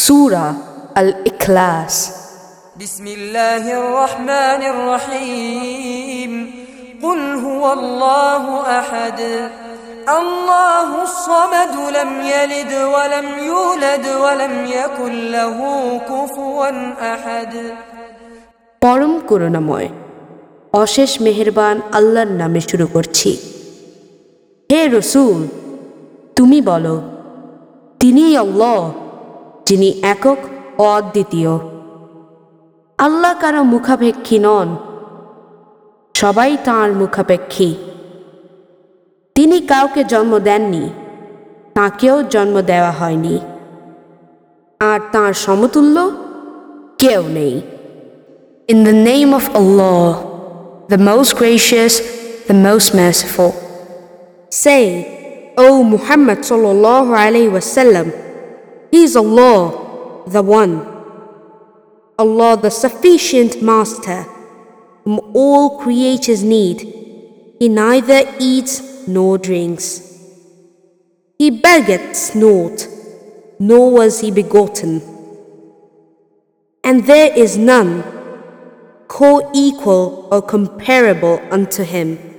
Surah Al-Ikhlas. Bismillahir Rahmanir Rahim. Qul huwallahu ahad. Allahus samad, lam yalid wa lam yulad wa lam yakul lahu kufuwan ahad. পরম করুণাময় অশেষ মেহেরবান আল্লাহর নামে শুরু করছি। হে রসূল, তুমি বলো, তিনিই আল্লাহ, যিনি একক ও অদ্বিতীয়। আল্লাহ কারো মুখাপেক্ষী নন, সবাই তাঁর মুখাপেক্ষী। তিনি কাউকে জন্ম দেননি, তাঁকেও জন্ম দেওয়া হয়নি, আর তাঁর সমতুল্য কেউ নেই। In the name of Allah, the most gracious, the most merciful. Say, O Muhammad sallallahu alaihi wasallam, He is Allah, the One, Allah the sufficient Master, whom all creatures need. He neither eats nor drinks. He begets not, nor was he begotten. And there is none co-equal or comparable unto him.